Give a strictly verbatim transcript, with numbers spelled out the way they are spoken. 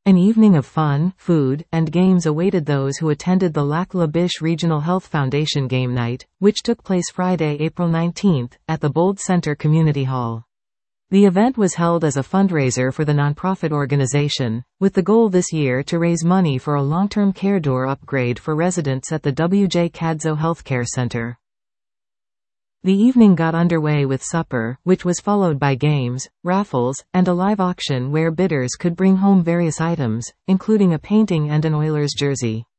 An evening of fun, food, and games awaited those who attended the Lac La Biche Regional Health Foundation Game Night, which took place Friday, April nineteenth, at the Bold Center Community Hall. The event was held as a fundraiser for the nonprofit organization, with the goal this year to raise money for a long-term care door upgrade for residents at the W J Cadzo Healthcare Center. The evening got underway with supper, which was followed by games, raffles, and a live auction where bidders could bring home various items, including a painting and an Oilers jersey.